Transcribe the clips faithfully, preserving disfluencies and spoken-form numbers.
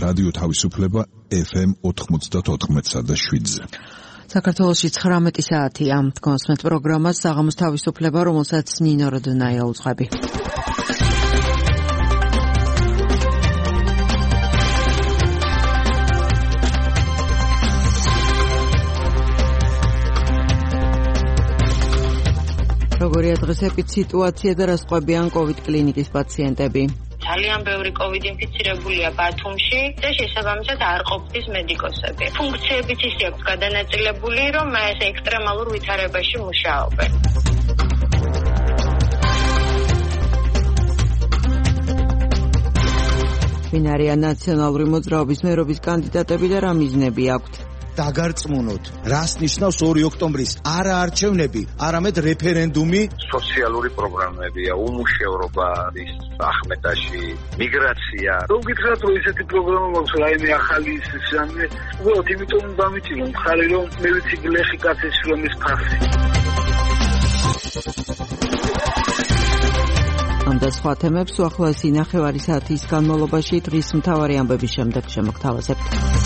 რადიო თავისუფლება ეფ ემ ოთხმოცდაოთხ და შვიდზე. საქართველოში ცხრამეტი საათია. კონსმეთ პროგრამას საღამოს თავისუფლება, რომელსაც ნინო როდონაია უძღვები. როგორია დღეს ეპიდსიტუაცია და რა სხვებიან COVID კლინიკის პაციენტები? ძალიან ბევრი COVID ინფიცირებულია ბათუმში და შესაბამისად არ ყოფნის მედიკოსები. ფუნქციებიც ისე აქვს გადანაწილებული, რომ ეს ექსტრემალურ ვითარებაში მუშაობენ. ვინ არიან ნაციონალური მოძრაობის მერობის კანდიდატები და რა მიზნები აქვთ? დაგარწმუნოთ, რას ნიშნავს ორი ოქტომბრის არა არჩევნები, არამედ რეფერენდუმი. სოციალური პროგრამებია, უმუშევრობა არის ახმეტაში, მიგრაცია. რომ გითხრათ, რომ ესეთი პროგრამა მაქვს, რაიმე ახალი ისე, უბრალოდ იმიტომ დამიჭირო მხარი, რომ მე ვიცი გლეხი კაცის შრომის ფარსი. ამ და სხვა თემებს უახლოესი ნახევარი საათის განმავლობაში დღის მთავარი ამბების შემდეგ შემოგთავაზებთ.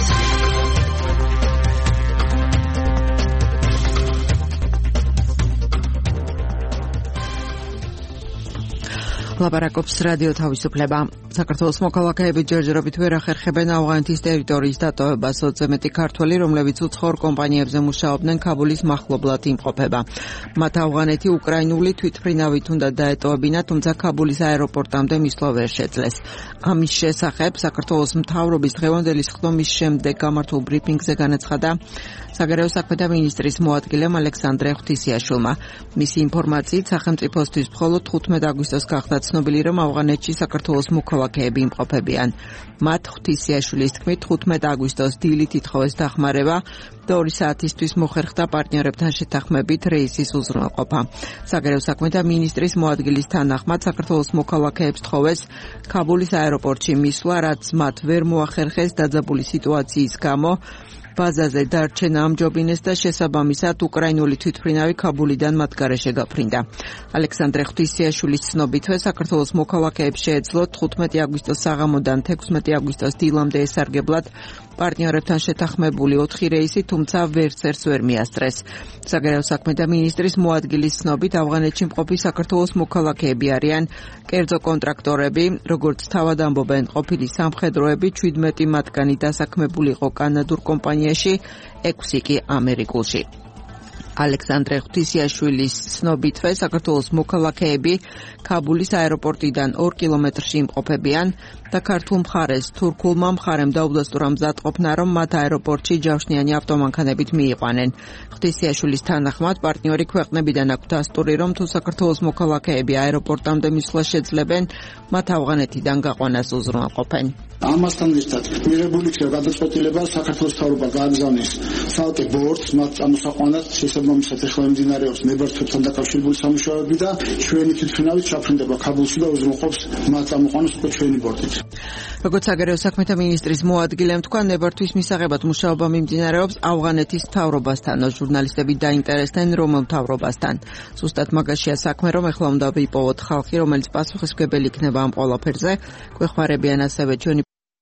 ლაპარაკობს რადიო თავისუფლება. საქართველოს მოქალაქეები ჯერჯერობით ვერ ახერხებენ ავღანეთის ტერიტორიის დატოვებას. ოცზე მეტი ქართველი, რომლებიც უცხოურ კომპანიებზე მუშაობდნენ, ქაბულის მახლობლად იმყოფება. მათ ავღანეთი უკრაინული თვითმფრინავით უნდა დაეტოვებინა, თუმცა ქაბულის აეროპორტამდე მისვლა ვერ შეძლეს. ამის შესახებ საქართველოს მთავრობის დღევანდელი სხდომის შემდეგ გამართულ ბრიფინგზე განაცხადა საგარეო საქმეთა მინისტრის მოადგილემ ალექსანდრე ღვთისიაშვილმა. მისი ინფორმაციით სახელმწიფოსთვის მხოლოდ თხუთმეტი აგვისტოს გახდა ცნობილი, რომ ავღანეთში საქართველოს მოქალაქეები იმყოფებიან. მათ ღვთისიაშვილის თქმით თხუთმეტი აგვისტოს დილით ითხოვეს დახმარება და ორი საათისთვის მოხერხდა პარტნიორებთან შეთანხმებით რეისის უზრუნველყოფა. საგარეო საქმეთა მინისტრის მოადგილის თანახმად საქართველოს მოქალაქეებს თხოვეს ქაბულის აეროპორტში მისვლა, რაც მათ ვერ მოახერხეს დაძაბული სიტუაციის გამო. ბაზაზე დარჩენა ამჯობინეს და შესაბამისად უკრაინული თვითმფრინავი ქაბულიდან მათ გარეშე გაფრინდა. ალექსანდრე ღვთისიაშვილის ცნობითვე საქართველოს მოქალაქეებს შეეძლოთ თხუთმეტი აგვისტოს საღამოდან თექვსმეტი აგვისტოს დილამდე ესარგებლად პარტნიორებთან შეთანხმებული ოთხი რეისი, თუმცა ვერც ერთს ვერ მიასწრეს. საგარეო საქმეთა მინისტრის მოადგილის ცნობით ავღანეთში მყოფი საქართველოს მოქალაქეები არიან კერძო კონტრაქტორები, როგორც თავად ამბობენ, ყოფილი სამხედროები, ჩვიდმეტი მათგანი დასაქმებული იყო კანადურ კომპანიაში, ექვსი კი ამერიკულში. ალექსანდრე ღვთისიაშვილის ცნობითვე საქართველოს მოქალაქეები ქაბულის აეროპორტიდან ორ კილომეტრში იმყოფებიან და ქართულ მხარეს თურქულმა მხარემ დაუდასტურა მზადყოფნა, რომ მათ აეროპორტში ჯავშნიანი ავტომანქანებით მიიყვანენ. ღვთისიაშვილის თანახმად პარტნიორი ქვეყნებიდან აქვთ დასტური, რომ თუ საქართველოს მოქალაქეები აეროპორტამდე მისვლა შეძლებენ, მათ ავღანეთიდან გაყვანას უზრუნველყოფენ. ამასთან ერთად მიღებული იქნება გადაწყვეტილება საქართველოს მთავრობა გააგზავნის ცალკე ბორტს მათ წამოსაყვანად, შესაბამისად ეხლა მიმდინარეობს ნებართვებთან დაკავშირებული სამუშაოები და ჩვენი თვითმფრინავით ჩაფრინდება ქაბულში და უზრუნველყოფს მათ წამოყვანას უკვე ჩვენი ბორტით. როგორც საგარეო საქმეთა მინისტრის მოადგილემ თქვა, ნებართვის მისაღებად მუშაობა მიმდინარეობს ავღანეთის მთავრობასთან. ჟურნალისტები დაინტერესდნენ, რომელ მთავრობასთან. ზუსტად მაგაშია საქმე, რომ ეხლა უნდა ვიპოვოთ ხალხი, რომელიც პასუხისმგებელი იქნება ამ ყველაფერზე. გვეხმარებიან ასევე ჩვენი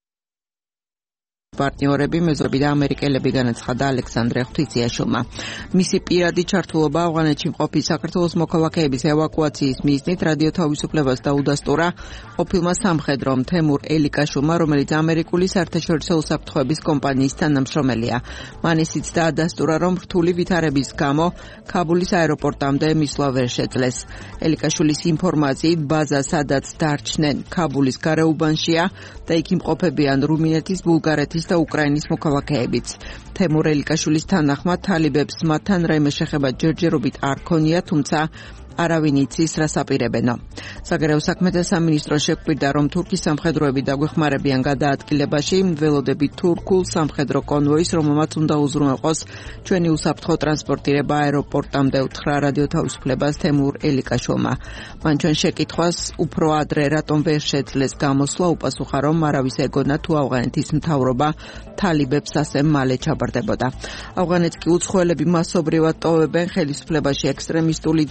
პარტნიორები, მეზობი და ამერიკელები, განაცხადა ალექსანდრე ღვთისიაშვილმა. მისი პირადი ჩართულობა ავღანეთში მყოფი საქართველოს მოქალაქეების ევაკუაციის მიზნით რადიო თავისუფლებას დაუდასტურა ყოფილმა სამხედრომ თემურ ელიკაშვილმა, რომელიც ამერიკული საერთაშორისო უსაფრთხოების კომპანიის თანამშრომელია. მან ისიც დაადასტურა, რომ რთული ვითარების გამო ქაბულის აეროპორტამდე მისვლა ვერ შეძლეს. ელიკაშვილის ინფორმაციით ბაზა, სადაც დარჩნენ, ქაბულის გარეუბანშია და იქ იმყოფებიან რუმინეთის, ბულგარეთის და უკრაინის მოქალაქეებიც. თემურ ელიკაშვილის თანახმად თალიბებს მათთან რაიმე შეხება ჯერჯერობით არ ქონია, თუმცა არავინ იცის რას აპირებენო. საგარეო საქმეთა სამინისტრო შეგვირდა, რომ თურქის სამხედროები დაგვეხმარებიან გადაადგილებაში, ველოდებით თურქულ სამხედრო კონვოის, რომელმაც უნდა უზრუნველყოს ჩვენი უსაფრთხო ტრანსპორტირება აეროპორტამდე, უთხრა რადიო თავისუფლებას თემურ ელიკაშვილმა. მან ჩვენ შეკითხვას უფრო ადრე რატომ ვერ შეძლეს გამოსვლა უპასუხა, რომ არავის ეგონა თუ ავღანეთის მთავრობა თალიბებს ასე მალე ჩაბარდებოდა. ავღანეთს კი უცხოელები მასობრივად ტოვებენ, ხელისუფლებაში ექსტრემისტული დაჯგუფება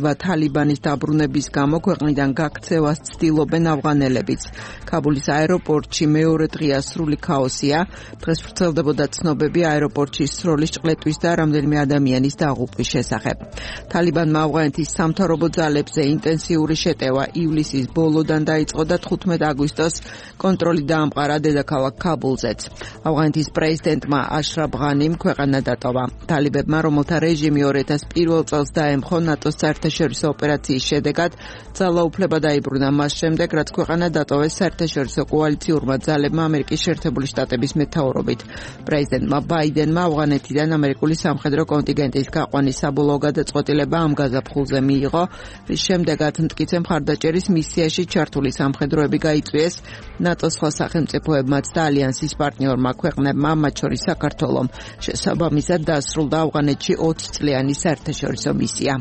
ირკვევა თალიბანის დაბრუნების გამო ქვეყნიდან გაქცევას ცდილობენ ავღანელებიც. ქაბულის აეროპორტში მეორე დღეა სრული ქაოსია. დღეს ვრცელდებოდა ცნობები აეროპორტში სროლის ჭყლეტვის და რამდენიმე ადამიანის დაღუპვის შესახებ. თალიბანმა ავღანეთის სამთავრობო ძალებზე ინტენსიური შეტევა ივლისის ბოლოდან დაიწყო და თხუთმეტ აგვისტოს კონტროლი დაამყარა დედაქალაქ ქაბულზეც. ავღანეთის პრეზიდენტმა აშრაფ ღანიმ ქვეყანა დატოვა. თალიბებმა, რომელთა რეჟიმი ორ ათას პირველ წელს დაემხო ნატოს საერთაშორისო ოპერაციის შედეგად, ძალაუფლება დაიბრუნა მას შემდეგ, რაც ქვეყანა დატოვეს საერთაშორისო კოალიციურმა ძალებმა ამერიკის შეერთებული შტატების მეთაურობით. პრეზიდენტმა ბაიდენმა ავღანეთიდან ამერიკული სამხედრო კონტინგენტის გაყვანის საბოლოო გადაწყვეტილება ამ გაზაფხულზე მიიღო, რის შემდეგაც მტკიცე მხარდაჭერის მისიაში ჩართული სამხედროები გაიწვიეს ნატოს სხვა სახელმწიფოებმაც და ალიანსის პარტნიორმა ქვეყნებმა, მათ შორის საქართველომ. შესაბამისად დასრულდა ავღანეთში ოცი წლიანი საერთაშორისო მისია.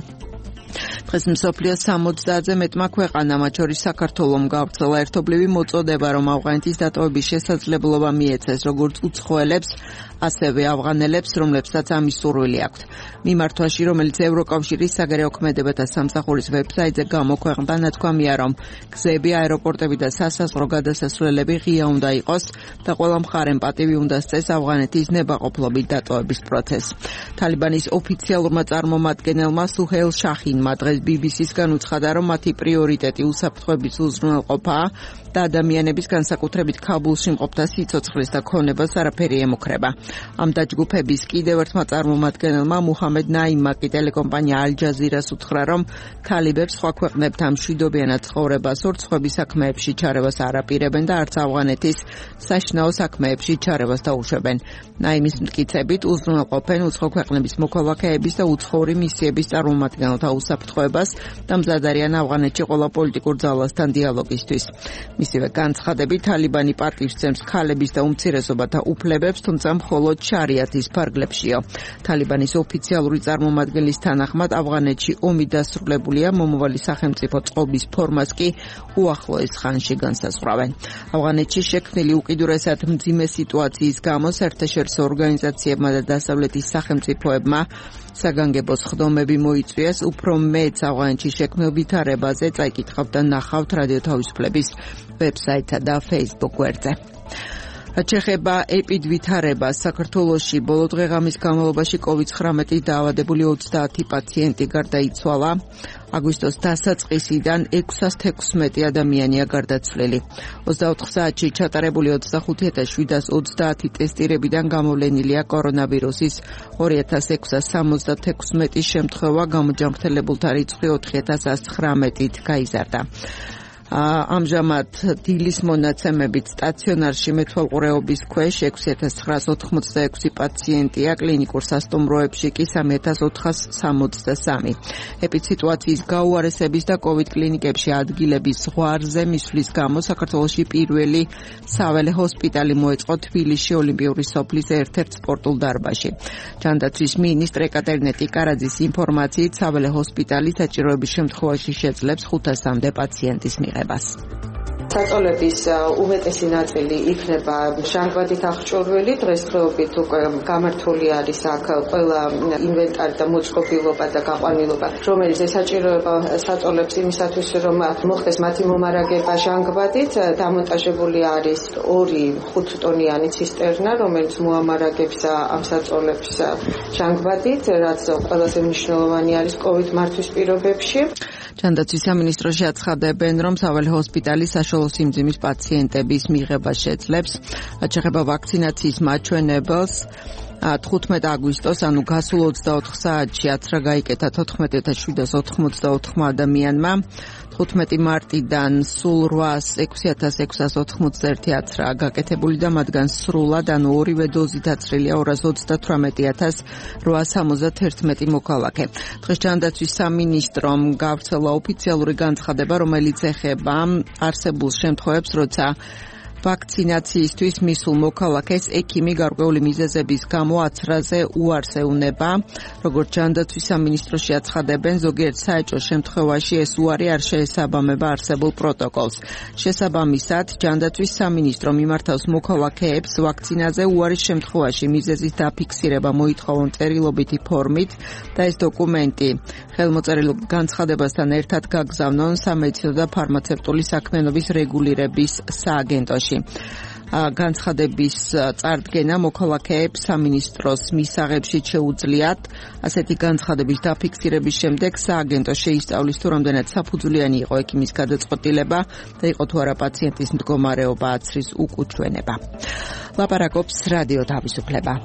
დღეს მსოფლიოს სამოცდაათზე მეტმა ქვეყანამ, მათ შორის საქართველომ, გავრცელა ერთობლივი მოწოდება, რომ ავღანეთის დატოვების შესაძლებლობა მიეცეს როგორც უცხოელებს, ასევე ავღანელებს, რომლებსაც ამის სურვილი აქვთ. მიმართვაში, რომელიც ევროკავშირის საგარეო ქმედებათა სამსახურის ვებსაიტზე გამოქვეყნდა, ნათქვამია, რომ გზები, აეროპორტები და სასაზღვრო გადასასვლელები ღია უნდა იყოს და ყველა მხარემ პატივი უნდა სცეს ავღანეთის ნებაყოფლობით დატოვების პროცესს. თალიბანის ოფიციალურმა წარმომადგენელმა სუჰეილ შახინმა დღეს ბი ბი სი-სგან უცხადა, რომ მათი პრიორიტეტი უსაფრთხოების უზრუნველყოფაა და ადამიანების განსაკუთრებით ქაბულში მყოფთა სიცოცხლის და ქონებას არაფერი ემუქრება. ამ დაჯგუფების კიდევ ერთმა წარმომადგენელმა მუჰამედ ნაიმმა კი ტელეკომპანია ალ-ჯაზირას უთხრა, რომ თალიბებს სხვა ქვეყნებთან მშვიდობიანად ცხოვრებას ურცხვების საქმეებში ჩარევას არ აპირებენ და არც ავღანეთის საშინაო საქმეებში ჩარევას დაუშვებენ. ნაიმის მტკიცებით უზრუნველყოფენ უცხო ქვეყნების მოქალაქეების და უცხოური მისიების წარმომადგენელთა უსაფრთხოებას და მზად არიან ავღანეთში ყველა პოლიტიკურ ძალასთან დიალოგისთვის. მისივე განცხადებით, თალიბანი პატივს სცემს ქალების და უმცირესობათა უფლებებს, თუმცა მხოლოდ შარიათის ფარგლებშიო. თალიბანის ოფიციალური წარმომადგენლის თანახმად, ავღანეთში ომი დასრულებულია, მომავალი სახელმწიფო წყობის ფორმას კი უახლოეს ხანში განსაზღვრავენ. ავღანეთში შექმნილი უკიდურესად მძიმე სიტუაციის გამო საერთაშორისო ორგანიზაციებმა და დასავლეთის სახელმწიფოებმა საგანგებო სხდომები მოიწვიეს, უფრო მეც ავღანეთში შექმნილ ვითარებაზე წაიკითხავთ და ნახავთ რადიო თავისუფლების ვებსაიტსა და Facebook გვერდზე. ჩეხება ეპიდვითარებას. საქართველოში ბოლო დღე-ღამის განმავლობაში კოვიდ ცხრამეტით დაავადებული ოცდაათი პაციენტი გარდაიცვალა. აგვისტოს დასაწყისიდან ექვსას თექვსმეტი ადამიანია გარდაცვლილი. ოცდაოთხ საათში ჩატარებული ოცდახუთი ათას შვიდას ოცდაათი ტესტირებიდან გამოვლენილია კორონავირუსის ორი ათას ექვსას სამოცდათექვსმეტი შემთხვევა, გამოჯანმრთელებულთა რიცხვი ოთხი ათას ათს ცხრამეტით გაიზარდა. ამჟამად დილის მონაცემებით სტაციონარში მეთვალყურეობის ქვეშ ექვსი ათას ცხრაას ოთხმოცდაექვსი პაციენტია, კლინიკურ სასტუმროებში კი სამი ათას ოთხას სამოცდასამი. ეპიდსიტუაციის გაუარესების და კოვიდ კლინიკებში ადგილების ზღვარზე მისვლის გამო საქართველოში პირველი საველე ჰოსპიტალი მოეწყო თბილისში ოლიმპიური სოფლის ერთ-ერთ სპორტულ დარბაზში. ჯანდაცვის მინისტრ ეკატერინე ტიკარაძის ინფორმაციით, საველე ჰოსპიტალი საჭიროების შემთხვევაში შეძლებს ხუთასამდე პაციენტის მიღებას. საწოლების უმეტესი ნაწილი იქნება ჟანგბადით აღჭურვილი. დღესდღეობით უკვე გამართული არის აქ ყველა ინვენტარი და მოწყობილობა და გაყვანილობა, რომელიც ესაჭიროება საწოლებს იმისათვის, რომ მოხდეს მათი მომარაგება ჟანგბადით. დამონტაჟებული არის ორი ხუთტონიანი ცისტერნა, რომელიც მოამარაგებს ამ საწოლებს ჟანგბადით, რაც ყველაზე მნიშვნელოვანი არის კოვიდ მართვის პირობებში. ჯანდაცვის სამინისტროში აცხადებენ, რომ საველე ჰოსპიტალი საშუალო სიმძიმის პაციენტების მიღებას შეძლებს. ჩეხება ვაქცინაციის მაჩვენებელს თხუთმეტ აგვისტოს, ანუ გასულ ოცდაოთხ საათში აცრა გაიკეთა თოთხმეტი ათას შვიდას ოთხმოცდაოთხმა ადამიანმა. თხუთმეტი მარტიდან სულ რვას ექვსი ათას ექვსას ოთხმოცდაერთი აცრა გაკეთებული და მათგან სრულად, ანუ ორივე დოზით აცრილია ორას ოცდათვრამეტი ათას რვაას სამოცდათერთმეტი მოქალაქე. დღეს ჯანდაცვის სამინისტრომ გავრცელა ოფიციალური განცხადება, რომელიც ეხება არსებულ შემთხვევებს, როცა ვაქცინაციისთვის მისულ მოქალაქეს ექიმი გარკვეული მიზეზების გამო აცრაზე უარს ეუნება. როგორც ჯანდაცვის სამინისტროში აცხადებენ, ზოგიერთ საეჭვო შემთხვევაში ეს უარი არ შეესაბამება არსებულ პროტოკოლს. შესაბამისად, ჯანდაცვის სამინისტრო მიმართავს მოქალაქეებს ვაქცინაზე უარის შემთხვევაში მიზეზის დაფიქსირება მოითხოვონ წერილობითი ფორმით და ეს დოკუმენტი ხელმოწერილ განცხადებასთან ერთად გაგზავნონ სამედიცინო და ფარმაცევტული საქმიანობის რეგულირების სააგენტოში. განცხადების წარდგენა მოქალაქეებს სამინისტროს მისაღებში შეუძლიათ. ასეთი განცხადების დაფიქსირების შემდეგ სააგენტო შეისწავლის თუ რამდენად საფუძვლიანი იყო ექიმის გადაწყვეტილება და იყო თუ არა პაციენტის მდგომარეობა აცრის უკუჩვენება. ლაპარაკობს რადიო თავისუფლება.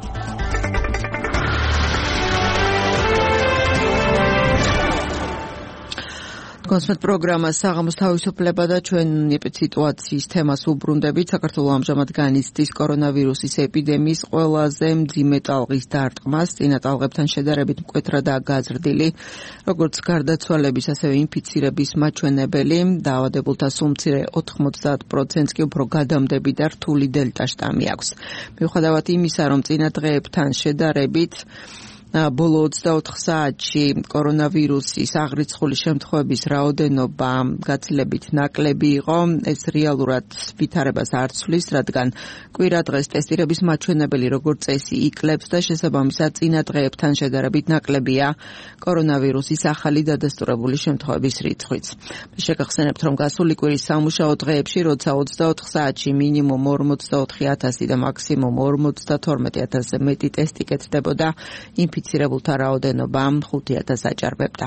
კონსერტ პროგრამა საღამოს თავისუფლება და ჩვენ ეპიდემიის თემას უბრუნდებით. საქართველოს ამჟამად განიცდის კორონავირუსის ეპიდემიის ყველაზე მძიმე ტალღის დარტყმას. წინა ტალღებთან შედარებით მკვეთრადაა გაზრდილი როგორც გარდაცვალების, ასევე ინფიცირების მაჩვენებელი. დაავადებულთა სულ მცირე ოთხმოცდაათ პროცენტს კი უფრო გადამდები და რთული დელტა შტამი აქვს. მიუხედავად იმისა, რომ წინა დღეებთან შედარებით ბოლო ოცდაოთხ საათში კორონავირუსის აღრიცხული შემთხვევების რაოდენობა გაცილებით ნაკლები იყო. ეს რეალურად ვითარებას არ ცვლის, რადგან კვირა დღეს ტესტირების მაჩვენებელი როგორც წესი იკლებს და შესაბამისად წინა დღეებთან შედარებით ნაკლებია კორონავირუსის ახალი დადასტურებული შემთხვევების რიცხვიც. შეგახსენებთ, რომ გასული კვირის სამუშაო დღეებში, როცა ოცდაოთხ საათში მინიმუმ ორმოცდაოთხი ათასი და მაქსიმუმ ორმოცდათორმეტი ათასზე მეტი ტესტი კეთდებოდა, ინფიცირებულთა რაოდენობა ხუთი ათასს აჭარბებდა.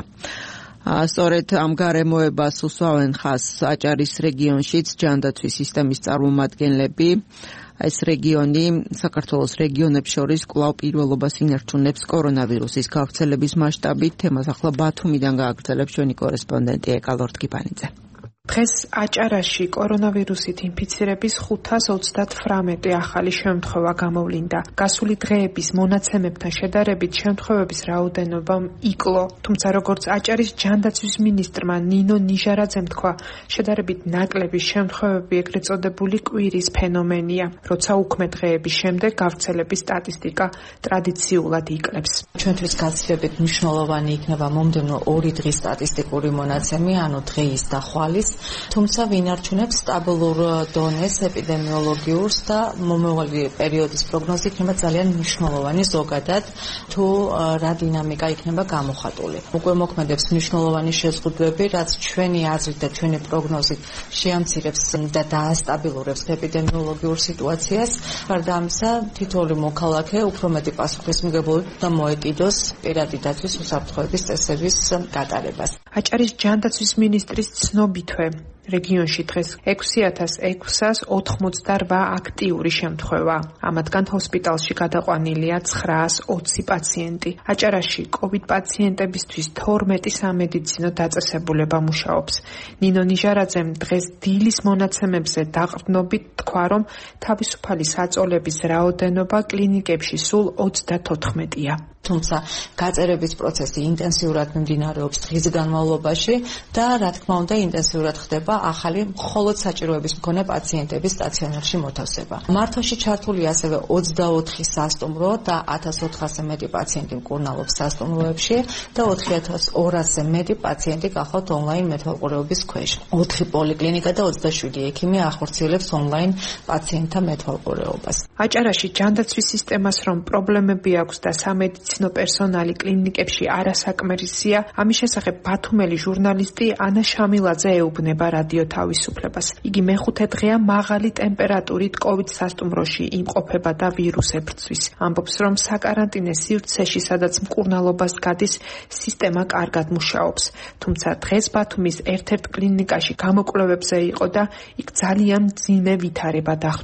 სწორედ ამ გარემოებას უსვამენ ხაზს აჭარის რეგიონშიც ჯანდაცვის სისტემის წარმომადგენლები. ეს რეგიონი საქართველოს რეგიონებს შორის კვლავ პირველობას ინარჩუნებს კორონავირუსის გავრცელების მასშტაბით. თემას ახლა ბათუმიდან გააგრძელებს ჩვენი კორესპონდენტი ეკალორდ კიპანიძე. დღეს აჭარაში კორონავირუსით ინფიცირების ხუთას ოცდათვრამეტი ახალი შემთხვევა გამოვლინდა. გასული დღეების მონაცემებთან შედარებით შემთხვევების რაოდენობა იკლო, თუმცა როგორც აჭარის ჯანდაცვის მინისტრმა ნინო ნიჟარაძემ თქვა, შედარებით ნაკლები შემთხვევები ეგრეთ წოდებული კვირის ფენომენია, როცა უქმე დღეების შემდეგ გავრცელების სტატისტიკა ტრადიციულად იკლებს. ჩვენთვის გაცილებით მნიშვნელოვანი იქნება მომდევნო ორი დღის სტატისტიკური მონაცემი, ანუ დღეის და ხვალის. თუმცა ვინარჩუნებს სტაბილურ დონეს ეპიდემიოლოგიურს და მომავალი პერიოდის პროგნოზი იქნება ძალიან მნიშვნელოვანი ზოგადად თუ რა დინამიკა იქნება გამოხატული. უკვე მოქმედებს მნიშვნელოვანი შეზღუდვები, რაც ჩვენი აზრით და ჩვენი პროგნოზით შეამცირებს და დაასტაბილურებს ეპიდემიოლოგიურ სიტუაციას. გარდა ამისა, თითოეული მოქალაქე უფრო მეტი პასუხისმგებლობით და მოეტიდოს პირადი დაცვის უსაფრთხოების წესების გატარებას. აჭარის ჯანდაცვის მინისტრის ცნობითვე რეგიონში დღეს ექვსი ათას ექვსას ოთხმოცდარვა აქტიური შემთხვევა. ამათგან ჰოსპიტალში გადაყვანილია ცხრაას ოცი პაციენტი. აჭარაში კოვიდ პაციენტებისთვის თორმეტი სამედიცინო დაწესებულება მუშაობს. ნინო ნიჟარაძემ დღეს დილის მონაცემებზე დაყრდნობით თქვა, რომ თავისუფალი საწოლების რაოდენობა კლინიკებში სულ ოცდათოთხმეტია. თუმცა გაწერების პროცესი ინტენსიურად მიმდინარეობს დღის განმავლობაში და რა თქმა უნდა ინტენსიურად ხდება ახალი მხოლოდ საჭიროების მქონე პაციენტების სტაციონარში მოთავსება. მართვაში ჩართული ასევე ოცდაოთხი სასტუმრო და ათას ოთხასზე მეტი პაციენტი მკურნალობს სასტუმროებში და ოთხი ათას ორასზე მეტი პაციენტი გახავთ ონლაინ მეთვალყურეობის ქვეშ. ოთხი პოლიკლინიკა და ოცდაშვიდი ექიმი ახორციელებს ონლაინ პაციენტთა მეთვალყურეობას. აჭარაში ჯანდაცვის სისტემას რომ პრობლემები აქვს და სამედიცინო პერსონალი კლინიკებში არასაკმარისია, ამის შესახებ ბათუმელი ჟურნალისტი ანა შამილაძე ეუბნება რადიო თავისუფლებას. იგი მეხუთე დღეა მაღალი ტემპერატურით კოვიდ სასტუმროში იმყოფება და ვირუს ებრძვის. ამბობს, რომ საკარანტინე სივრცეში, სადაც მკურნალობას გადის, სისტემა კარგად მუშაობს. თუმცა დღეს ბათუმის ერთ-ერთ კლინიკაში გამოკვლევებზე იყო და იქ ძალიან მძიმე ვითარება დახვდა.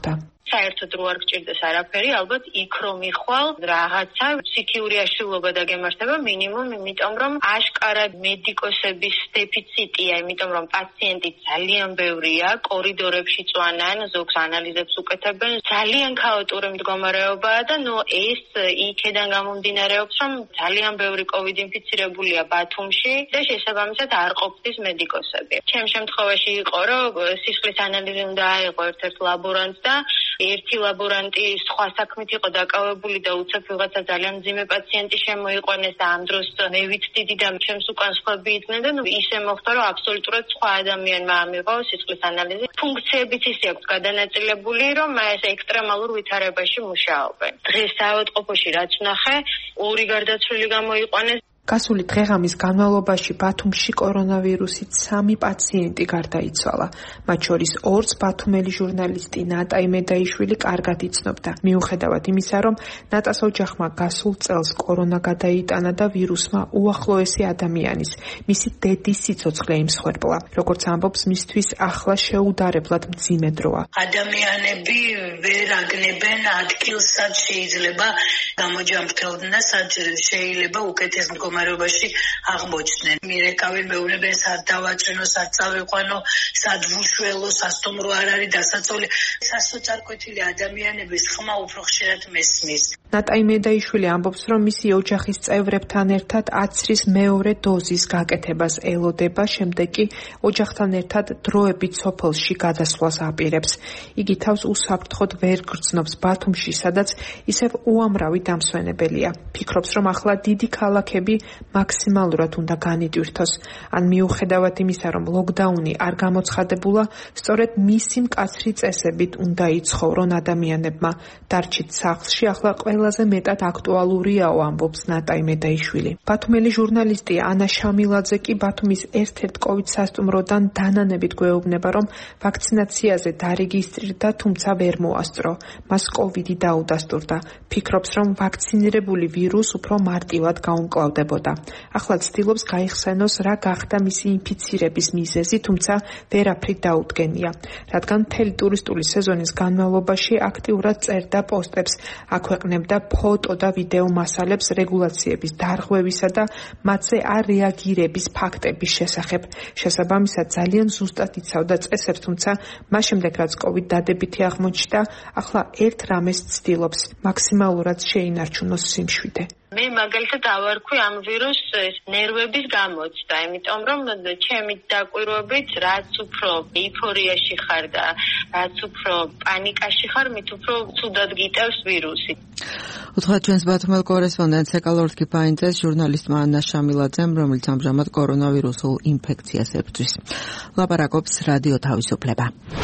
საერთოდ რო არ გჭირდეს არაფერი, ალბათ იქ რომ იხვალ რაღაცა ფსიქიური აშლილობა დაგემართება მინიმუმ, იმიტომ რომ აშკარად მედიკოსების დეფიციტია, იმიტომ რომ პაციენტი ძალიან ბევრია, კორიდორებში წვანან, ზოგს ანალიზებს უკეთებენ, ძალიან ქაოტური მდგომარეობაა და ნუ ეს იქედან გამომდინარეობს, რომ ძალიან ბევრი COVID ინფიცირებულია ბათუმში და შესაბამისად არ ყოფნის მედიკოსები. ჩემ შემთხვევაში იყო, რომ სისხლის ანალიზი უნდა აიღო ერთ-ერთ ლაბორანტს და ერთი ლაბორანტი სხვა საქმით იყო დაკავებული და უცებ ვიღაცა ძალიან მძიმე პაციენტი შემოიყვანეს და ამ დროს მე ვიცდიდი და ჩემს უკან სხვები იყვნენ და ნუ ისე მოხდა, რომ აბსოლუტურად სხვა ადამიანმა ამიღო სისხლის ანალიზი. ფუნქციებიც ისე აქვს გადანაწილებული, რომ ეს ექსტრემალურ ვითარებაში მუშაობენ. დღეს საავადმყოფოში რაც ვნახე, ორი გარდაცვლილი გამოიყვანეს. გასული დღეღამის განმავლობაში ბათუმში კორონავირუსით სამი პაციენტი გარდაიცვალა. მათ შორის ორს ბათუმელი ჟურნალისტი ნატა იმედაიშვილი კარგად იცნობდა. მიუხედავად იმისა, რომ ნატას ოჯახმა გასულ წელს კორონა გადაიტანა და ვირუსმა უახლოესი ადამიანის, მისი დედის სიცოცხლე იმსხვერპლა. როგორც ამბობს, მისთვის ახლა შეუდარებლად მძიმე დროა. ადამიანები ვერ აგნებენ ადგილს, სადაც შეიძლება გამოჯამრთელდნენ და სადაც შეიძლება უკეთეს მდგომარეობაში აღმოჩნდნენ. მირეკავენ მეუბნებიან, სად დავაჭრენო, სად წავიყვანო, სად ვუშველო, სასტუმრო არ არის დასაწოლი. სასოწარკვეთილი ადამიანების ხმა უფრო ხშირად მესმის. ნატა იმედაიშვილი ამბობს, რომ მისი ოჯახის წევრებთან ერთად აცრის მეორე დოზის გაკეთებას ელოდება, შემდეგ კი ოჯახთან ერთად დროებით სოფელში გადასვლას აპირებს. იგი თავს უსაფრთხოდ ვერ გრძნობს ბათუმში, სადაც ისევ უამრავი დამსვენებელია. ფიქრობს, რომ ახლა დიდი ქალაქები მაქსიმალურად უნდა განიტვირთოს. ან მიუხედავად იმისა, რომ ლოკდაუნი არ გამოცხადებულა, სწორედ მისი მკაცრი წესებით უნდა იცხოვრონ ადამიანებმა. დარჩით სახლში ახლა ყველაზე მეტად აქტუალურიაო, ამბობს ნატა იმედაიშვილი. ბათუმელი ჟურნალისტი ანა შამილაძე კი ბათუმის ერთ-ერთ COVID სასტუმროდან დანანებით გვეუბნება, რომ ვაქცინაციაზე დარეგისტრირდა, თუმცა ვერ მოასწრო. მას კოვიდი დაუდასტურდა. ფიქრობს, რომ ვაქცინირებული ვირუს უფრო მარტივად გაუმკლავდებოდა. ახლა ცდილობს გაიხსენოს, რა გახდა მისი ინფიცირების მიზეზი, თუმცა ვერაფრით დაუდგენია. რადგან მთელი ტურისტული სეზონის განმავლობაში აქტიურად წერდა პოსტებს, აქვეყნებდა ფოტო და ვიდეო მასალებს რეგულაციების დარღვევისა და მათზე არ რეაგირების ფაქტების შესახებ. შესაბამისად ძალიან ზუსტად იცავდა წესებს, თუმცა მას შემდეგ რაც COVID დადებითი აღმოჩნდა, ახლა ერთ რამეს ცდილობს, მაქსიმალურად შეინარჩუნოს სიმშვიდე. მე მაგალითად ავარქვი ამ ვირუსს ნერვების გამოცდა, იმიტომ რომ ჩემი დაკვირვებით რაც უფრო ეიფორიაში ხარ და რაც უფრო პანიკაში ხარ, მით უფრო ცუდად გიტევს ვირუსი. უთხრა ჩვენს ბათუმელ კორესპონდენტს ეკალორდ კიფაინძეს ჟურნალისტმა ანა შამილაძემ, რომელიც ამჟამად კორონავირუსულ ინფექციას ებრძვის. ლაპარაკობს რადიო თავისუფლება.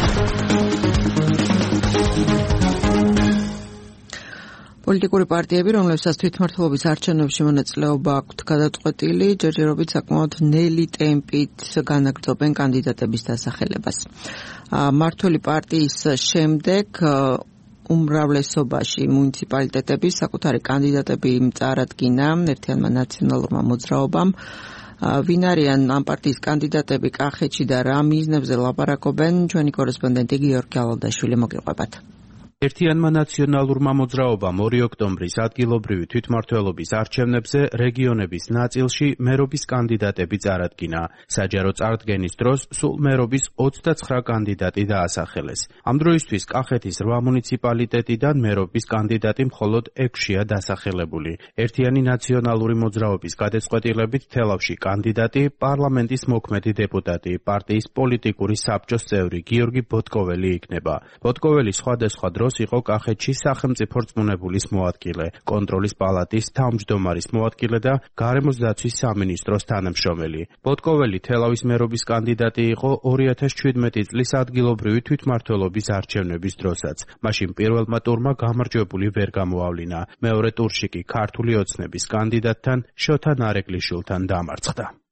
პოლიტიკური პარტიები, რომლებსაც თვითმმართველობის არჩევნებში მონაწილეობა აქვთ გადაწყვეტილი, ჯერჯერობით საკმაოდ ნელი ტემპით განაგრძობენ კანდიდატების დასახელებას. მმართველი პარტიის შემდეგ უმრავლესობაში მუნიციპალიტეტები საკუთარი კანდიდატები წარადგინა ერთიანმა ნაციონალურმა მოძრაობამ. ვინ არიან ამ პარტიის კანდიდატები კახეთში და რა მიზნებზე ლაპარაკობენ, ჩვენი კორესპონდენტი გიორგი ალადაშვილი მოგიყვებათ. ერთიანმა ნაციონალურმა მოძრაობამ ორი ოქტომბრის ადგილობრივი თვითმმართველობის არჩევნებზე რეგიონების ნაწილში მერობის კანდიდატები წარადგინა. საჯარო წარდგენის დროს სულ მერობის ოცდაცხრა კანდიდატი დაასახელეს. ამ დროისთვის კახეთის რვა მუნიციპალიტეტიდან მერობის კანდიდატი მხოლოდ ექვსია დასახელებული. ერთიანი ნაციონალური მოძრაობის გადაწყვეტილებით თელავში კანდიდატი პარლამენტის მოქმედი დეპუტატი, პარტიის პოლიტიკური საბჭოს წევრი გიორგი ბოტკოველი იქნება. ბოტკოველი სხვადასხვა დროს იყო კახეთში სახელმწიფო რწმუნებულის მოადგილე, კონტროლის პალატის თავმჯდომარის მოადგილე და გარემოს დაცვის სამინისტროს თანამშრომელი. ბოტკოველი თელავის მერობის კანდიდატი იყო ორი ათას შვიდმეტი წლის ადგილობრივი თვითმმართველობის არჩევნების დროსაც. მაშინ პირველმა ტურმა გამარჯვებული ვერ გამოავლინა. მეორე ტურში კი ქართული ოცნების კანდიდატთან შოთა ნარეკლიშვილთან დამარცხდა.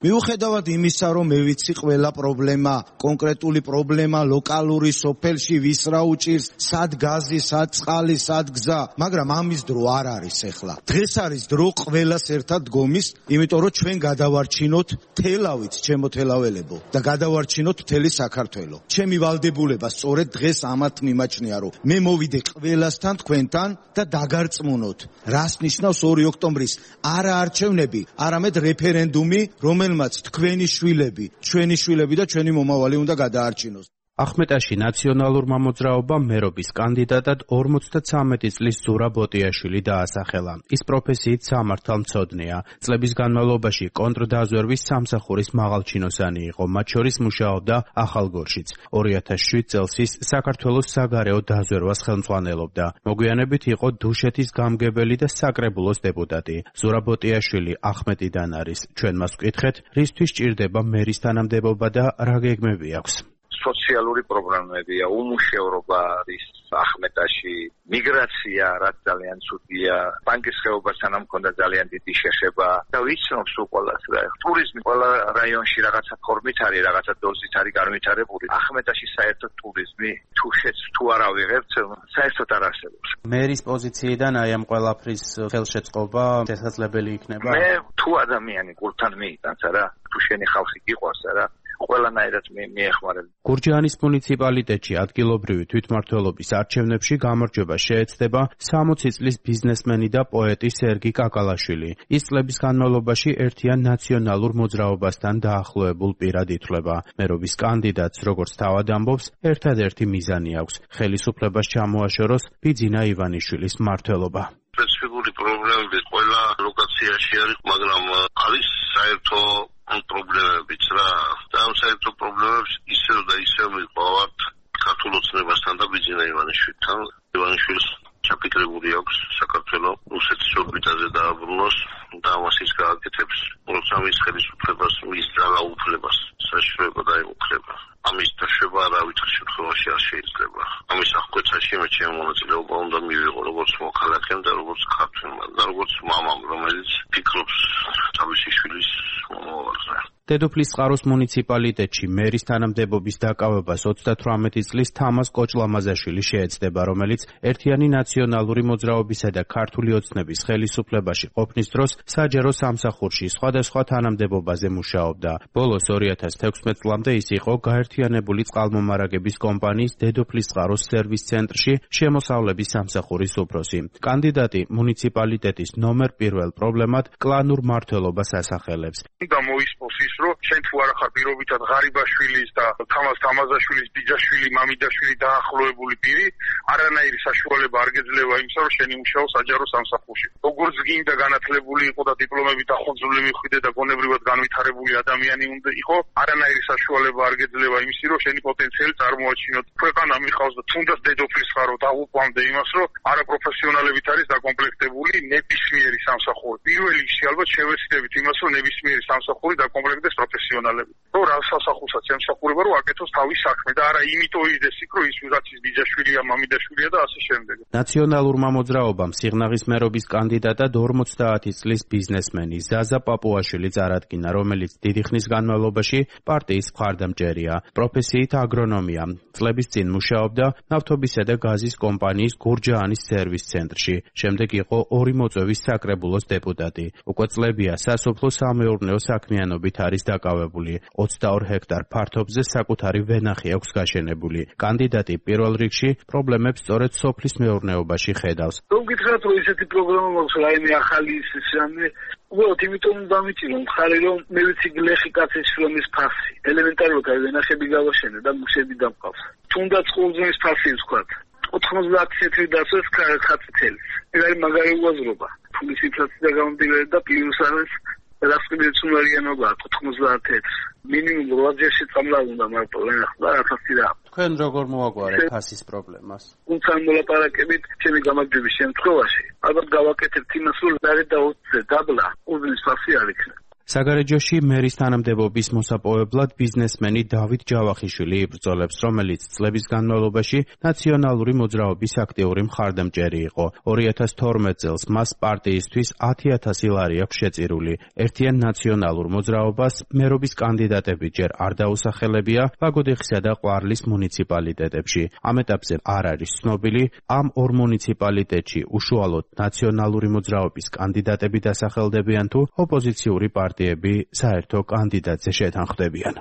მიუხედავად იმისა, რომ მე ვიცი ყველა პრობლემა, კონკრეტული პრობლემა ლოკალური სოფელში ვის რა უჭირს, სად გაზი, სად წყალი, სად გზა, მაგრამ ამის დრო არ არის ახლა. დღეს არის დრო ყველას ერთად დგომის, იმიტომ რომ ჩვენ გადავარჩინოთ თელავით, ჩემო თელაველებო და გადავარჩინოთ მთელი საქართველო. ჩემი ვალდებულება სწორედ დღეს ამათ მიმაჩნია, რომ მე მოვიდე ყველასთან თქვენთან და დაგარწმუნოთ. რას ნიშნავს ორი ოქტომბრის არა არჩევნები, არამედ რეფერენდუმი, რომელმაც თქვენი შვილები, ჩვენი შვილები და ჩვენი მომავალი უნდა გადაარჩინოს. ახმეტაში ნაციონალურმა მოძრაობამ მერობის კანდიდატად ორმოცდათვრამეტი წლის ზურაბ ბოტიაშვილი დაასახელა. ის პროფესიით სამართალმცოდნეა. წლების განმავლობაში კონტრდაზვერვის სამსახურის მაღალჩინოსანი იყო, მათ შორის მუშაობდა ახალგორშიც. ორი ათას შვიდ წელს ის საქართველოს საგარეო დაზვერვას ხელმძღვანელობდა. მოგვიანებით იყო დუშეთის გამგებელი და საკრებულოს დეპუტატი. ზურაბ ბოტიაშვილი ახმეტიდან არის. ჩვენ მას ვკითხეთ, რისთვის ჭირდება მერის თანამდებობა და რა გეგმები აქვს. სოციალური პრობლემებია, უმუშევრობა არის ახმეტაში, მიგრაცია, რაც ძალიან ცუდია, ბანკის ხეობასთან მქონდა ძალიან დიდი შეხება და ვიცნობს უყოლას რა. ტურიზმი ყველა რაიონში რაღაცა ფორმით არის, რაღაცა დოზით არის განვითარებული. ახმეტაში საერთოდ ტურიზმი თუ შეც თუ არ ავიღებთ, საერთოდ არ არსებობს. მერის პოზიციიდან აი ამ ყველაფრის ხელშეწყობა შესაძლებელი იქნება? მე თუ ადამიანი გულთან მიიტანს არა, თუ შენი ხალხი გიყვარს არა, ყველანაირად მიეხმარება. გურჯაანის მუნიციპალიტეტში ადგილობრივი თვითმმართველობის არჩევნებში გამარჯვება შეეცდება სამოცი წლის ბიზნესმენი და პოეტი სერგი კაკალაშვილი. ის წლების განმავლობაში ერთიან ნაციონალურ მოძრაობასთან დაახლოებულ პირად ითვლება. მერობის კანდიდატს, როგორც თავად ამბობს, ერთადერთი მიზანი აქვს: ხელისუფლებას ჩამოაშოროს ბიძინა ივანიშვილის მმართველობა. სპეციფიკური პრობლემები ყველა ლოკაციაში არის, მაგრამ არის საერთო პრობლემებიც რა. და ამ საერთო პრობლემებს ისევ და ისევ მიყავართ ქართულ ოცნებასთან და ბიძინა ივანიშვილთან. ივანიშვილს ჩაფიქრებული აქვს საქართველოს რუსეთის ორბიტაზე დააბრუნოს და ამას ის გააკეთებს, როცა მის ხელისუფლებას, მის ძალაუფლებას საშუალება დაემუქრება. ამის დაშვება არავითარ შემთხვევაში არ შეიძლება. ამის აღკვეცაში მე ჩემი მონაწილეობა უნდა მივიღო როგორც მოქალაქემ და როგორც ქართველმა და როგორც მამამ, რომელიც ფიქრობს თავისი შვილის მომავალზე. დედოფლის წყაროს მუნიციპალიტეტში მერის თანამდებობის დაკავებას ოცდათვრამეტი წლის თამაზ კოჭლამაზაშვილი შეეცდება, რომელიც ერთიანი ნაციონალური მოძრაობისა და ქართული ოცნების ხელისუფლებაში ყოფნის დროს საჯარო სამსახურში სხვადასხვა თანამდებობაზე მუშაობდა. ბოლოს ორი ათას თექვსმეტ წლამდე ის იყო გაერთიანებული წყალმომარაგების კომპანიის დედოფლის წყაროს სერვის ცენტრში შემოსავლების სამსახურის უფროსი. კანდიდატი მუნიციპალიტეტის ნომერ პირველ პრობლემად კლანურ მმართველობას ასახელებს. რომ შენ თუ არ ახარ პირობითად ღარიბაშვილის და თამაზ თამაზაშვილის ბიძაშვილი, მამიდაშვილი დაახლოებული პირი, არანაირი საშუალება არ გეძლევა იმისა, რომ შენი მუშაო საჯარო სამსახურში. როგორც გინდა განათლებული იყო და დიპლომებით ახონძული მიხვიდე და გონებრივად განვითარებული ადამიანი უნდა იყო, არანაირი საშუალება არ გეძლევა იმისი, რომ შენი პოტენციალი წარმოაჩინოთ. ქვეყანა მიხავს და თუნდაც დედოფლის ხარო დაღუპვამდე იმას, რომ არაპროფესიონალებით არის დაკომპლექტებული ნებისმიერი სამსახური. პირველ რიგში ალბათ შევეცდებით იმას, რომ ნებისმიერი სამსახური დაკომპლექტდეს პროფესიონალები. რომ რა სასახურსაც ემსახურება, რომ აკეთოს თავის საქმე და არა იმიტომ იზდეს იქ, რომ ის ვიღაცის ბიძაშვილია, მამიდაშვილია და ასე შემდეგ. ნაციონალურმა მოძრაობამ სიღნაღის მერობის კანდიდატად ორმოცდაათი წლის ბიზნესმენი ზაზა პაპუაშვილი წარადგინა, რომელიც დიდი ხნის განმავლობაში პარტიის მხარდამჭერია. პროფესიით აგრონომია. წლების წინ მუშაობდა ნავთობისა და გაზის კომპანიის გურჯაანის სერვის ცენტრში. შემდეგ იყო ორი მოწვევის საკრებულოს დეპუტატი. უკვე წლებია სასოფლო-სამეურნეო საქმიანობით არის დაკავებული. ოცდაორ ჰექტარ ფართობზე საკუთარი ვენახი აქვს გაშენებული. კანდიდატი პირველ რიგში პრობლემებს სწორედ სოფლის მეურნეობაში ხედავს. რომ გითხრათ, რომ ესეთი პროგრამა მაქვს, რაიმე ახალი ისე უბრალოდ იმიტომ დამიჭირო მხარი, რომ მე ვიცი გლეხი კაცის შრომის ფასი. ელემენტარულად აი ვენახები გავაშენე და მუშები დამყავს. თუნდაც ყურძნის ფასი ვთქვათ. ოთხმოცდაათი ცენტი დასვეს ხაწითელის. ეს არის მაგარი უაზრობა. ფულის ინფლაცია გამომდინარე და პლუს არის რასკვნიც უნარიანობა ოთხმოცდაათი ეთრს. მინიმუმ რვაჯერში წამლა უნდა მარტო ვენახლა ათასი რა. თქვენ როგორ მოაგვარეთ ფასის პრობლემას? თუმცა მოლაპარაკებით ჩემი გამარჯვების შემთხვევაში ალბათ გავაკეთებთ იმას, რომ დარეთ და ოცზე დაბლა ყურძნის ფასი არ იქნება. საგარეჯოში მერის თანამდებობის მოსაპოვებლად ბიზნესმენი დავით ჯავახიშვილი იბრძოლებს, რომელიც წლების განმავლობაში ნაციონალური მოძრაობის აქტიური მხარდამჭერი იყო. ორი ათას თორმეტ წელს მას პარტიისთვის ათი ათასი ლარი აქვს შეწირული. ერთიან ნაციონალურ მოძრაობას მერობის კანდიდატები ჯერ არ დაუსახელებია ლაგოდეხისა და ყვარლის მუნიციპალიტეტებში. ამ ეტაპზე არ არის ცნობილი, ამ ორ მუნიციპალიტეტში უშუალოდ ნაციონალური მოძრაობის კანდიდატები დასახელდებიან თუ ოპოზიციური პარტიები საერთო კანდიდატზე შეთანხმდებიან.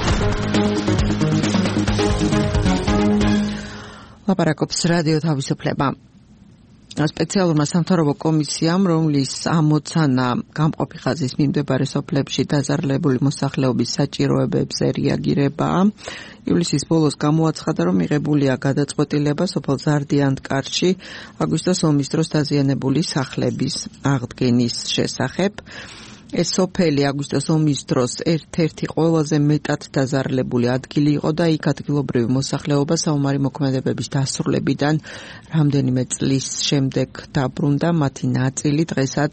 ლაპარაკობს რადიო თავისუფლება. სპეციალურმა სამთავრობო კომისიამ, რომლის ამოცანა გამყოფი ხაზის მიმდებარე სოფლებში დაზარალებული მოსახლეობის საჭიროებებზე რეაგირებაა, ივლისის ბოლოს გამოაცხადა, რომ მიღებულია გადაწყვეტილება სოფელ ზარდიანთკარში აგვისტოს ომის დროს დაზიანებული სახლების აღდგენის შესახებ. ეს სოფელი აგვისტოს ომის დროს ერთ-ერთი ყველაზე მეტად დაზარალებული ადგილი იყო და იქ ადგილობრივი მოსახლეობა საომარი მოქმედებების დასრულებიდან რამდენიმე წლის შემდეგ დაბრუნდა, მათი ნაწილი დღესაც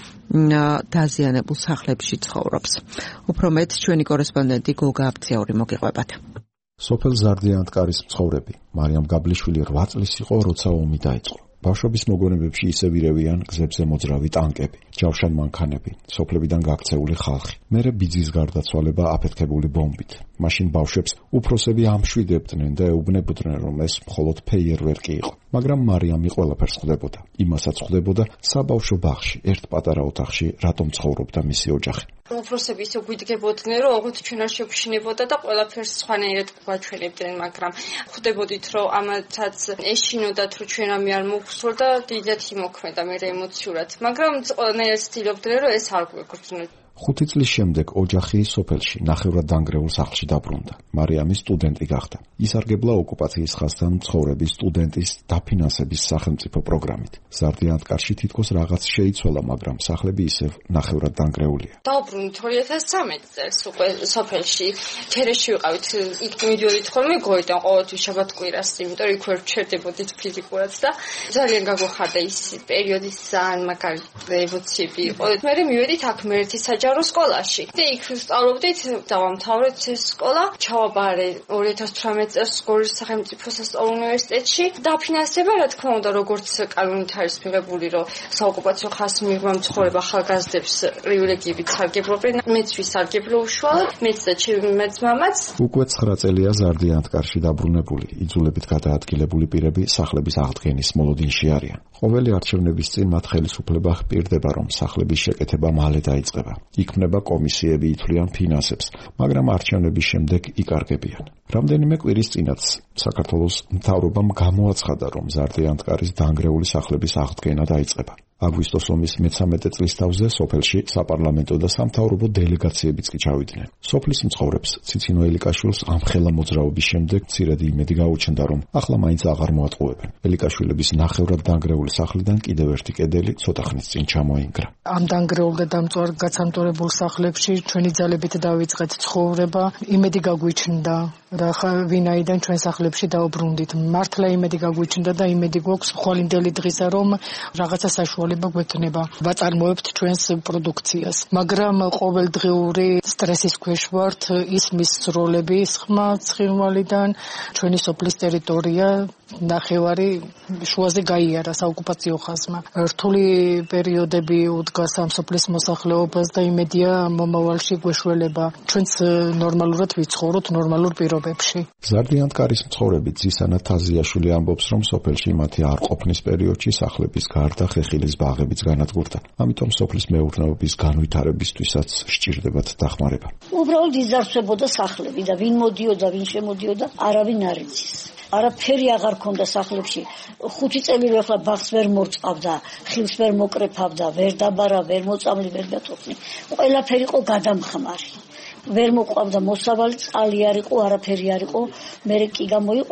დაზიანებულ სახლებში ცხოვრობს. უფრო მეტ ჩვენი კორესპონდენტი გოგა აფციური მოგიყვებათ. სოფელ ზარდიანთკარის მცხოვრები მარიამ გაბლიშვილი რვა წლის იყო, როცა ომი დაიწყო. ბავშვობის მოგონებებში ისევ ირევიან გზებზე მოძრავი ტანკები, ჯავშან მანქანები, სოფლებიდან გაქცეული ხალხი. მერე ბიძის გარდაცვალება აფეთქებული ბომბით. მაშინ ბავშვებს უფროსები ამშვიდებდნენ და ეუბნებოდნენ, რომ ეს მხოლოდ ფეიერვერკი იყო. მაგრამ მარიამი ყველაფერს ხვდებოდა. იმასაც ხვდებოდა საბავშვო ბაღში, ერთ პატარა ოთახში, რატომ ცხოვრობდა მისი ოჯახი. უფროსები ისე გვიდგებოდნენ, რომ ოღონდ ჩვენ არ შევშინებოდა და ყველაფერს სხვანაირად გვაჩვენებდნენ, მაგრამ ხვდებოდით, რომ ამათაც ეშინოდათ, რომ ჩვენ ამი არ მოგხსოვს და დიდად იმოქმედა მე ემოციურად, მაგრამ ყველანაირად ცდილობდნენ, რომ ეს არ გვეგრძნოთ. ხუთი წლის შემდეგ ოჯახი სოფელში ნახევრად დანგრეულ სახლში დაბრუნდა. მარიამი სტუდენტი გახდა. ისარგებლა ოკუპაციის ხაზთან მცხოვრები სტუდენტის დაფინანსების სახელმწიფო პროგრამით. ზარდიანთკარში თითქოს რაღაც შეიცვალა, მაგრამ სახლები ისევ ნახევრად დანგრეულია. დავბრუნდით ორი ათას ცხრამეტ წელს უკვე სოფელში. თერეში ვიყავით, იქ მიდიოდით ხოლმე გოიდან ყოველთვის შაბათ-კვირას, იმიტომ რომ იქ ვერ ჩერდებოდით ფიზიკურად და ძალიან გაგვეხარდა ის პერიოდი, ძალიან მაგარი ემოციები იყო. მე მივედით აქ მერეთის საჯარო სკოლაში. და იქ ვსწავლობდით, დავამთავრეთ ეს სკოლა. ჩავაბარე ორი ათას თვრამეტ წელს გორის სახელმწიფო სასწავლო უნივერსიტეტში. დაფინანსება, რა თქმა უნდა, როგორც კანონით არის მიღებული, რომ საოკუპაციო ხაზს მიღმა მცხოვრებ ახალგაზრდებს პრივილეგიებით სარგებლობენ. მეც ვისარგებლო უშუალოდ, მეც და ჩემი მეწმამაც. უკვე ცხრა წელია ზარდიანთკარში დაბრუნებული, იძულებით გადაადგილებული პირები სახლების აღდგენის მოლოდინში არიან. ყოველი არჩევნების წინ მათ ხელისუფლება ჰპირდება, რომ სახლების შეკეთება მალე დაიწყება. იქმნება კომისიები, ითვლიან ფინანსებს, მაგრამ არჩევნების შემდეგ იკარგებიან. რამდენიმე კვირის წინაც საქართველოს მთავრობამ გამოაცხადა, რომ ზარდიანთკარის დანგრეული სახლების აღდგენა დაიწყება. აგვისტოს ომის მეთერთმეტე წლის თავზე სოფელში საპარლამენტო და სამთავრობო დელეგაციებიც კი ჩავიდნენ. სოფლის მცხოვრებს ციცინო ელიკაშვილს ამ ხელა მოძრაობის შემდეგ მცირედი იმედი გაუჩნდა, რომ ახლა მაინც აღარ მოატყუებენ. ელიკაშვილების ნახევრად დანგრეული სახლიდან კიდევ ერთი კედელი ცოტა ხნის წინ ჩამოინგრა. ამ დანგრეულ და დამწვარ გაცამტვრებულ სახლებში ჩვენი ძალებით დავიწყეთ ცხოვრება. იმედი გაგვიჩნდა, რა ვინაიდან ჩვენ სახლებში დაუბრუნდით. მართლა იმედი გაგვიჩნდა და იმედი გვაქვს ხვალინდელი დღისა, რომ რაღაცა საშუალება გვექნება. ვაწარმოებთ ჩვენს პროდუქციას. მაგრამ ყოველდღიური სტრესის ქვეშ ვართ, ისმის სროლები ხმა ცხინვალიდან, ჩვენი სოფლის ტერიტორია ნახევარი შუაზე გაიარა საოკუპაციო ხაზმა. რთული პერიოდები უდგა სამსოფლის მოსახლეობას და იმედია მომავალში გვეშველება. ჩვენც ნორმალურად ვიცხოვროთ ნორმალურ პირობებში. ზარდიანთკარის მცხოვრები ძისანა თაზიაშვილი ამბობს, რომ სოფელში მათი არ ყოფნის პერიოდში სახლების გარდა ხეხილის ბაღებიც განადგურდა. ამიტომ სოფლის მეურნეობის განვითარებისთვისაც სჭირდებათ დახმარება. უბრალოდ იზარსებოდა სახლები და ვინ მოდიოდა, ვინ შემოდიოდა, არავინ არ იცის. არაფერი აღარ ქონდა სახლებში. ხუთი წელი რო ახლა ბაღს ვერ მოწყავდა, ხილს ვერ მოკრეფავდა, ვერ დაბარა, ვერ მოწამლი, ვერ დათოფნი. ყველაფერი იყო გადამხმარი. ვერ მოყვავდა მოსავალი, წყალი არ იყო, არაფერი არ იყო. მე კი გამოიყვანეს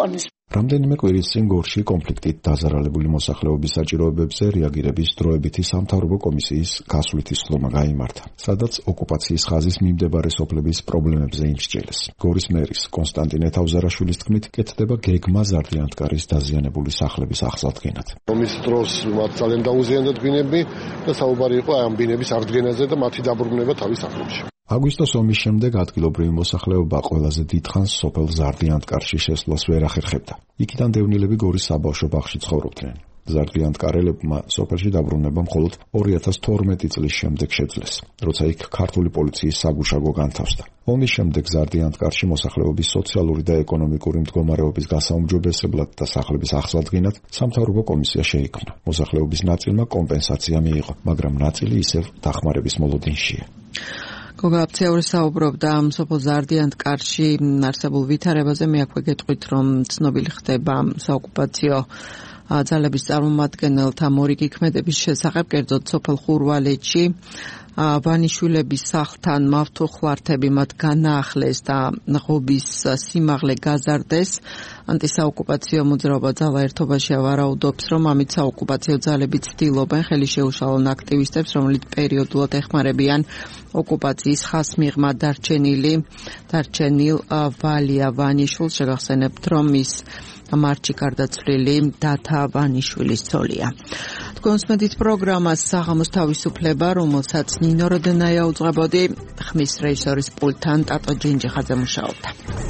რამდენიმე კვირის წინ გორში კონფლიქტით დაზარალებული მოსახლეობის საჭიროებებზე რეაგირების დროებითი სამთავრობო კომისიის გასვლითი სხდომა გაიმართა, სადაც ოკუპაციის ხაზის მიმდებარე სოფლების პრობლემებზე იმსჭილეს. გორის მერის კონსტანტინე თავზარაშვილის თქმით, კეთდება გეგმა ზარდიანთკარის დაზიანებული სახლების აღსადგენად. ომის დროს მათ ძალიან დაუზიანდა ბინები და საუბარი იყო ამ ბინების აღდგენაზე და მათი დაბრუნება თავის სახლებში. აგვისტოს ომის შემდეგ ადგილობრივი მოსახლეობა ყველაზე დიდხანს სოფელ ზარდიანთკარში შესვლას ვერ ახერხებდა. იქიდან დევნილები გორის საბავშვო ბაღში ცხოვრობდნენ. ზარდიანთკარელებმა სოფელში დაბრუნება მხოლოდ ორი ათას თორმეტი წლის შემდეგ შეძლეს, როცა იქ ქართული პოლიციის საგუშაგო განთავსდა. ომის შემდეგ ზარდიანთკარში მოსახლეობის სოციალური და ეკონომიკური მდგომარეობის გასაუმჯობესებლად და სახლების აღსადგენად სამთავრობო კომისია შეიქმნა. მოსახლეობის ნაწილმა კომპენსაცია მიიღო, მაგრამ ნაწილი ისევ დახმარების მოლოდინშია. გოგა აფციური საუბრობდა სოფელ ზარდიანთკარში არსებულ ვითარებაზე. მე აქვე გეტყვით, რომ ცნობილი ხდება საოკუპაციო ძალების წარმომადგენელთა მორიგი ქმედების შესახებ, კერძოდ სოფელ ხურვალეთში ვანიშვილების სახლთან მავთუხლართები მათ განაახლეს და ღობის სიმაღლე გაზარდეს. ანტისაოკუპაციო მოძრაობა ძალა ერთობაში ვარაუდობს, რომ ამით საოკუპაციო ძალები ცდილობენ ხელი შეუშალონ აქტივისტებს, რომლებიც პერიოდულად ეხმარებიან ოკუპაციის ხაზს მიღმა დარჩენილი დარჩენილ ვალია ვანიშვილს. შეგახსენებთ, რომ ის მარტში გარდაცვლილი დათა ვანიშვილის ცოლია. თქვენს მედით პროგრამას საღამოს თავისუფლება, რომელსაც ნინო როდენაია უძღვებოდი, ხმის რეჟისორის პულტთან ტატო ჯინჯიხაძე მუშაობდა.